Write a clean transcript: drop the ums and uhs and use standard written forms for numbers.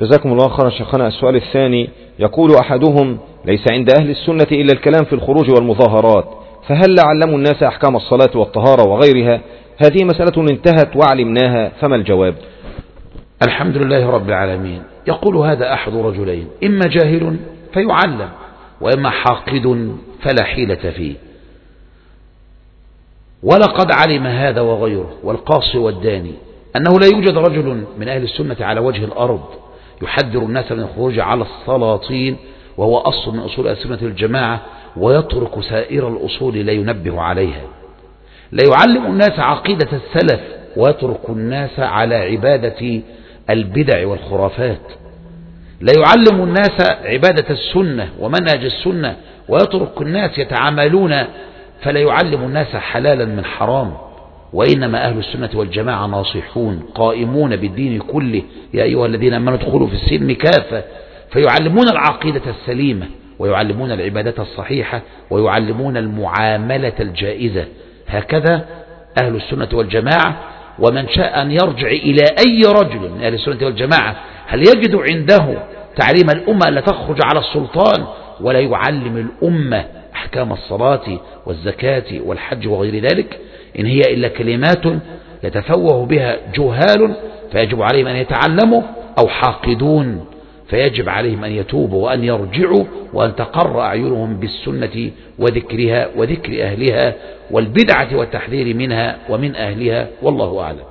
جزاكم الله خيرا شيخنا. السؤال الثاني يقول أحدهم: ليس عند أهل السنة إلا الكلام في الخروج والمظاهرات، فهل علموا الناس أحكام الصلاة والطهارة وغيرها؟ هذه مسألة انتهت وعلمناها، فما الجواب؟ الحمد لله رب العالمين. يقول هذا أحد رجلين: إما جاهل فيعلم، وإما حاقد فلا حيلة فيه. ولقد علم هذا وغيره والقاصي والداني أنه لا يوجد رجل من أهل السنة على وجه الأرض يحذر الناس من الخروج على السلاطين، وهو أصل من أصول السنة الجماعة، ويترك سائر الأصول لا ينبه عليها. لا يعلم الناس عقيدة السلف ويترك الناس على عبادة البدع والخرافات. لا يعلم الناس عبادة السنة ومنهج السنة ويترك الناس يتعاملون، فلا يعلم الناس حلالا من حرام. وإنما أهل السنة والجماعة ناصحون قائمون بالدين كله: يا أيها الذين آمنوا ادخلوا في السلم كافة. فيعلمون العقيدة السليمة، ويعلمون العبادة الصحيحة، ويعلمون المعاملة الجائزة. هكذا أهل السنة والجماعة. ومن شاء أن يرجع إلى أي رجل من أهل السنة والجماعة هل يجد عنده تعليم الأمة لا تخرج على السلطان، ولا يعلم الأمة أحكام الصلاة والزكاة والحج وغير ذلك؟ إن هي إلا كلمات يتفوه بها جهال فيجب عليهم أن يتعلموا، أو حاقدون فيجب عليهم أن يتوبوا وأن يرجعوا، وأن تقر أعينهم بالسنة وذكرها وذكر أهلها، والبدعة والتحذير منها ومن أهلها، والله أعلم.